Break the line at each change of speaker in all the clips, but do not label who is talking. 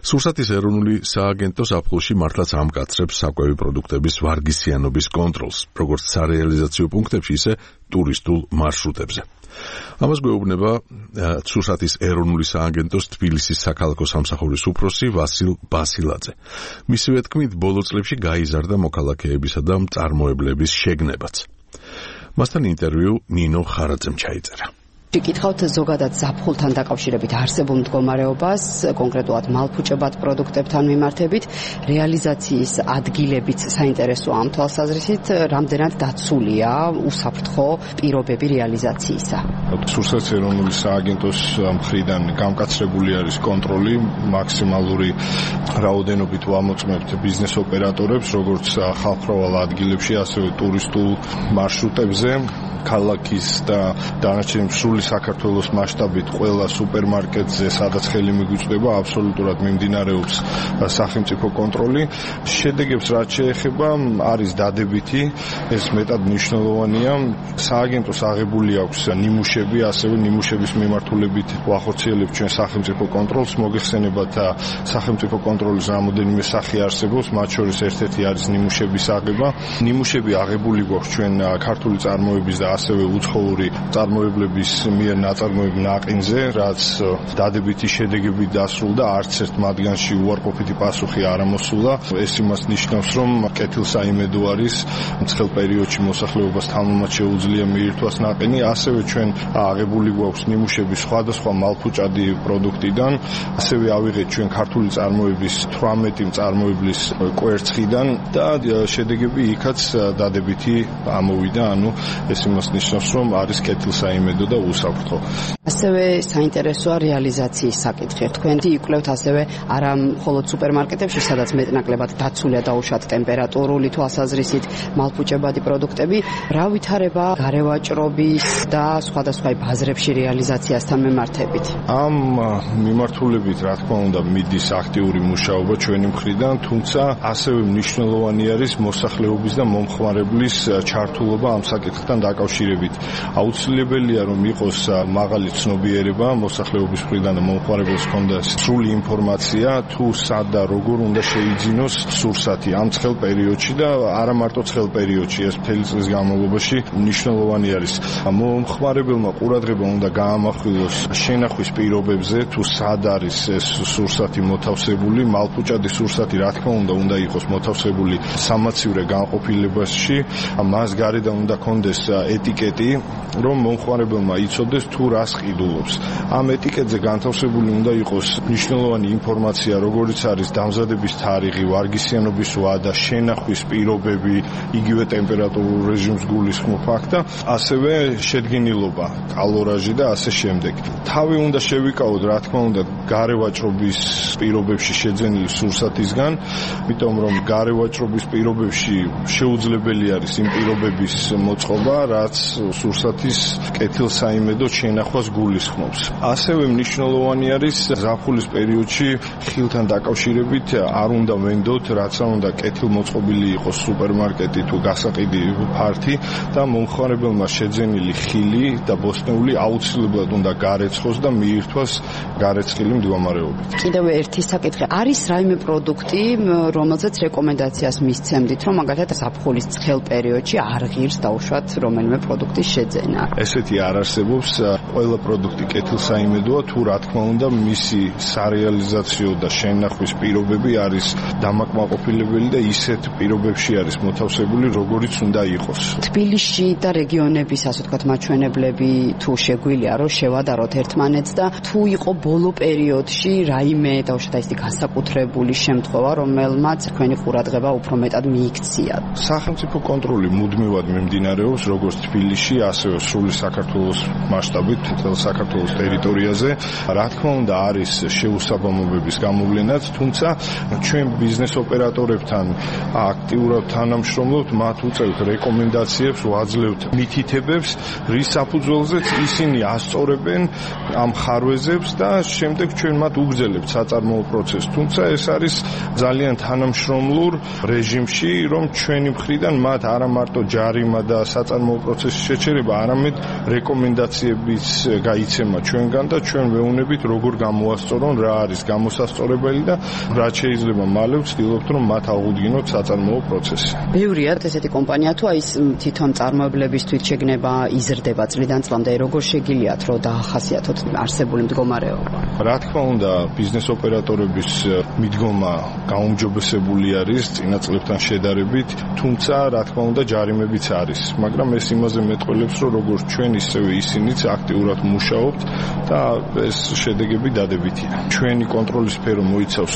სურსათის ეროვნული სააგენტო ზაფხულში მართლაც ამკაცრებს საკვები პროდუქტების ვარგისიანობის კონტროლს, როგორც სარეალიზაციო პუნქტებში, ისე ტურისტულ მარშრუტებზე. ამას გვეუბნება სურსათის ეროვნული სააგენტოს თბილისის საქალაქო სამსახურის უფროსი ვასილ ბასილაძე. მისივე თქმით, ბოლო წლებში გაიზარდა მოქალაქეებისა და მწარმოებლების შეგნებაც. მასთან ინტერვიუ ნინო ხარაძემ ჩაიწერა.
Გითხავთ ზოგადად ზაფხულთან დაკავშირებით არსებულ მდგომარეობას, კონკრეტულად მალფუჭებად პროდუქტებთან მიმართებით, რეალიზაციის ადგილებიც საინტერესოა ამ თვალსაზრისით, რამდენად დაცულია უსაფრთხო პირობები რეალიზაციისა.
სურსათის ეროვნული სააგენტოს მხრიდან გამკაცრებული არის კონტროლი, მაქსიმალური რაოდენობით ვამოწმებთ ბიზნეს ოპერატორებს, როგორც ხალხმრავალ ადგილებში, ასევე ტურისტულ მარშრუტებზე. ქალაქის და დანარჩენი სრული საქართველოს მასშტაბით ყველა სუპერმარკეტზე, სადაც ხელი მიგვიწვდება, აბსოლუტურად მიმდინარეობს სახელმწიფო კონტროლი. შედეგებს რაც შეეხება, არის დადებითი, ეს მეტად მნიშვნელოვანია. სააგენტოს აღებული აქვს ნიმუშები, ასევე ნიმუშების მიმართულებით ვახორციელებთ ჩვენ სახელმწიფო კონტროლს, მოგეხსენებათ სახელმწიფო კონტროლის რამოდენიმე სახე არსებობს, მათ შორის ერთ-ერთი არის ნიმუშების აღება. ნიმუშები აღებული გვაქვს ჩვენ ქართული წარმოების და ასევე უცხოური წარმოებლების მიერ ნაწარმოებ ნაყინზე, რაც დადებითი შედეგები დასრულდა, არც ერთ მათგანში უარყოფითი პასუხი არ ამოსულა. ეს იმას ნიშნავს, რომ კეთილსაიმედო არის მცხელ პერიოდში მოსახლეობას თამამად შეუძლია მიირთვას ნაყინი. ასევე ჩვენ აღებული გვაქვს ნიმუშები სხვადასხვა მალფუჭადი პროდუქტიდან, ასევე ავიღეთ ჩვენ ქართული წარმოების 18 მწარმოებლის კვერცხიდან და შედეგები იქაც დადებითი ამოვიდა, ანუ ეს იმას ნიშნავს, რომ არის კეთილსაიმედო და უსაფრთხო.
ასევე საინტერესოა რეალიზაციის საკითხი. თქვენ იკვლევთ ასევე არა მხოლოდ სუპერმარკეტებში, სადაც მეტნაკლებად დაცულია დაუშვათ ტემპერატურული თვალსაზრისით მალფუჭებადი პროდუქტები, რა ვითარება გარევაჭრობის და სხვადასხვა ბაზრებში რეალიზაციასთან მიმართებით.
ამ მიმართულებით, რა თქმა უნდა, მიდის აქტიური მუშაობა ჩვენი მხრიდან, თუმცა ასევე მნიშვნელოვანი არის მოსახლეობის და მომხმარებლის ჩართულობა ამ საკითხთან დაკავშირებით. აუცილებელია, რომ იყოს მაღალი ცნობიერება მოსახლეობის მხრიდან და მომხმარებელს ჰქონდეს სრული ინფორმაცია, თუ სად და როგორ უნდა შეიძინოს სურსათი ამ ცხელ პერიოდში და არა მარტო ცხელ პერიოდში, ეს მთელი წლის განმავლობაში მნიშვნელოვანი არის. მომხმარებელმა ყურადღება უნდა გაამახვილოს შენახვის პირობებზე, თუ სად არის ეს სურსათი მოთავსებული, მალფუჭადი სურსათი რა თქმა უნდა იყოს მოთავსებული სამაცივრე განყოფილებაში, მას გარედან უნდა ქონდეს ეტიკეტი, რომ მომხმარებელმა იცოდეს თუ რას ყიდულობს. ამ ეტიკეტზე განთავსებული უნდა იყოს მნიშვნელოვანი ინფორმაცია, როგორიც არის დამზადების თარიღი, ვარგისიანობის ვადა, შენახვის პირობები, იგივე ტემპერატურულ რეჟიმს გულისხმობ აქ და ასევე შედგენილობა, კალორაჟი და ასე შემდეგ. თავი უნდა შევიკავოთ, რა თქმა უნდა, გარევაჭრობის პირობებში შეძენილი სურსათისგან, იმიტომ რომ გარევაჭრობის პირობებში შეუძლებელი არის იმ პირობების მოწყობა, რაც სურსათის კეთილსაიმედო შენახვას გულისხმობს. ასევე მნიშვნელოვანი არის ზაფხულის პერიოდში ხილთან დაკავშირებით არ უნდა ვენდოთ, რაც უნდა კეთილმოწყობილი იყოს სუპერმარკეტი თუ გასაყიდი ფართი და მომხმარებელმა შეძენილი ხილი და ბოსტნეული აუცილებლად უნდა გარეცხოს და მიირთვას გარეცხილი მდგომარეობით.
კიდევ ერთი საკითხი, არის რაიმე პროდუქტი, რომელზეც რეკომენდაციას მისცემდით, რომ მაგალითად ზაფხულის ცხელ პერიოდში არ ღირს დაუშვათ რომელიმე პროდუქტის შეძენა?
ესეთი არ არსებობს, ყველა პროდუქტი კეთილსაიმედოა, თუ რა თქმა უნდა მისი სარეალიზაციო და შენახვის პირობები არის დამაკმაყოფილებელი და ისეთ პირობებში არის მოთავსებული, როგორიც უნდა იყოს.
თბილისში და რეგიონების, ასე ვთქვათ, მაჩვენებლები თუ შეგვიძლია რომ შევადაროთ ერთმანეთს და თუ იყო ბოლო პერიოდში რაიმე დაუშვათ ისეთი განსაკუთრებული შემთხვევა, რომელმაც თქვენი ყურადღება უფრო მეტად მიიქცია.
სახელმწიფო კონტროლი მუდმივად მიმდინარეობს, როგორც თბილისში, ასევე სრული საქართველოს მასშტაბით, მთელ საქართველოს ტერიტორიაზე. რა თქმა უნდა, არის შეუსაბამობების გამოვლენაც, თუმცა ჩვენ ბიზნეს ოპერატორებთან აქტიურად თანამშრომლობთ, მათ უწევთ რეკომენდაციებს, ვაძლევთ მითითებებს, რის საფუძველზეც ისინი ასწორებენ ამ ხარვეზებს და შემდეგ ჩვენ მათ უგრძელებთ საწარმოო საწარმოო პროცესს. თუმცა ეს არის ძალიან თანამშრომლურ რეჟიმში, რომ ჩვენი მხრიდან მათ არა მარტო ჯარიმა და საწარმოო პროცესის შეჩერება, არამედ რეკომენდაციებიც გაიცემა ჩვენგან და ჩვენ ვეუბნებით როგორ გამოასწორონ, რა არის გამოსასწორებელი და რაც შეიძლება მალე ვცდილობთ რომ მათ აღუდგინოთ საწარმოო პროცესი.
ბევრია ესეთი კომპანია თუ ის თვითონ წარმოებლებისთვის შეგნება იზრდება წლიდან წლამდე, როგორ შეგიძლიათ რომ დაახასიათოთ არსებული მდგომარეობა?
რა თქმა უნდა, ბიზნეს ოპერატორების მიდგომა გაუმჯობესებული არის წინა წლებთან შედარებით, თუმცა რა თქმა უნდა ჯარიმებიც არის, მაგრამ ეს იმაზე მეტყველებს, რომ როგორც ჩვენ ისევე ისინიც აქტიურად მუშაობთ და ეს შედეგები დადებითია. ჩვენი კონტროლის სფერო მოიცავს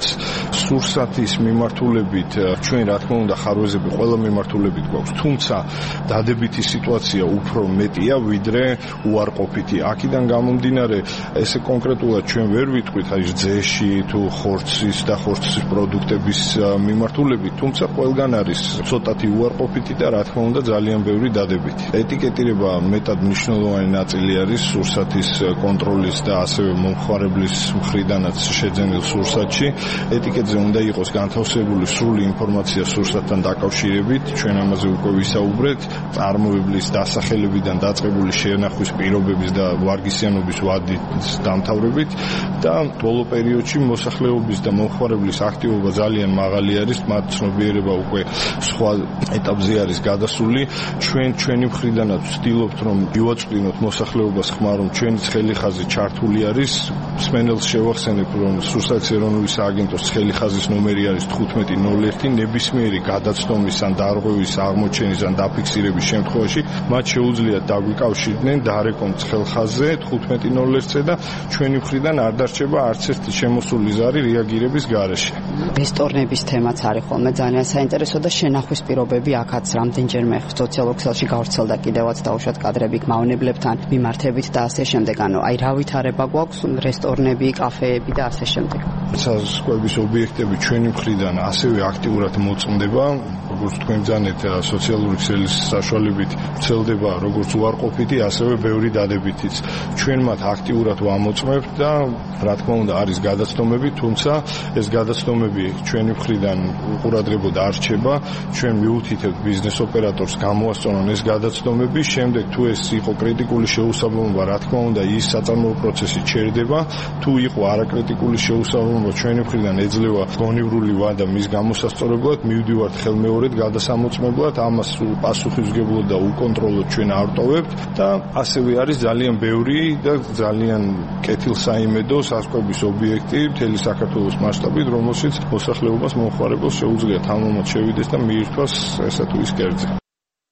სურსათის მიმართულებით ჩვენ რა თქმა უნდა ხარვეზები ყველა მიმართულებით გვაქვს, თუმცა დადებითი სიტუაცია უფრო მეტია ვიდრე უარყოფითი. აქედან გამომდინარე, ესე კონკრეტულად ჩვენ ვერ ვიტყვით აი ძეში თუ ხორცის და ხორცის პროდუქტების მიმართულებით, თუმცა ყველგან არის ცოტათი უარყოფითი და რა თქმა უნდა ძალიან ბევრი დადებითი. ეტიკეტირება მეტად მნიშვნელოვანი ნაწილი არის სურსათის კონტროლის და ასევე მომხმარებლის მხრიდანაც შეძენილ სურსათში. ეტიკეტზე უნდა იყოს განთავსებული სრული ინფორმაცია სურსათთან დაკავშირებით, ჩვენ ამაზე უკვე ვისაუბრეთ, წარმოებლის დასახელებიდან დაწყებული შენახვის პირობების და ვარგისიანობის ვადის დამთავრებით და ბოლო პერიოდში მოსახლეობის და მომხმარებლის აქტივობა ძალიან მაღალი არის, მათ ცნობიერება უკვე სხვა ეტაპზე არის გადასული. ჩვენი მხრიდანაც ვცდილობთ რომ მივაწყდინოთ მოსახლეობას ხმა, რომ ჩვენი ცხელი ხაზი ჩართული არის. მსმენელს შევახსენებ, რომ სურსათის ეროვნული სააგენტოს ცხელი ხაზის ნომერი არის 1501. ნებისმიერი გადაცდომის ან დარღვევის აღმოჩენის ან დაფიქსირების შემთხვევაში მათ შეუძლიათ დაგვიკავშირდნენ დარეკონ ცხელ ხაზზე 1501-ზე და ჩვენი მხრიდან არ დარჩება არც ერთი შემოსული ზარი რეაგირების გარეშე.
რესტორნების თემაც არის ხოლმე ძალიან საინტერესო და შენახვის პირობები აქაც რამდენჯერმე სოციალურ ქსელში გავრცელდა კიდევაც დაუშვათ კადრები მავნებლებთან მიმართებით და ასე შემდეგ. აი რა ვითარება გვაქვს რესტორნები, კაფეები და ასე შემდეგ.
საზღვების ობიექტები ჩვენი მხრიდან ასევე აქტიურად მოწმდება, როგორც თქვენ ბრძანეთ, სოციალური ქსელის საშუალებით ვრცელდება როგორც უარყოფითი, ასევე ბევრი დადებითიც. ჩვენ მათ აქტიურად ვამოწმებთ და რა თქმა უნდა არის გადაცდომები, თუმცა ეს გადაცდომები ჩვენი მხრიდან ყურადღებოდ არ რჩება. ჩვენ მიუთითებთ ბიზნეს ოპერატორს გამოასწორონ ეს გადაცდომები, შემდეგ თუ ეს იყო კრიტიკული შეუსაბამობა, რა თქმა უნდა ის საწარმოო პროცესი ჩერდება. თუ იყო არაკრიტიკული შეუსაბამობა, ჩვენი მხრიდან ეძლევა გონივრული ვადა მის გამოსასწორებლად, მივდივართ ხელმეორედ გადასამოწმებლად, ამას პასუხისმგებლად და უკონტროლოდ ჩვენ არ ვტოვებთ და ასევე არის ძალიან ბევრი და ძალიან კეთილსაიმედო საზღვების ობიექტი მთელი საქართველოს მასშტაბით, რომელშიც მოსახლეობას მომხმარებელს შეუძლიათ ამომად შევიდეს და მიირთვას ესა თუ ის კერძი.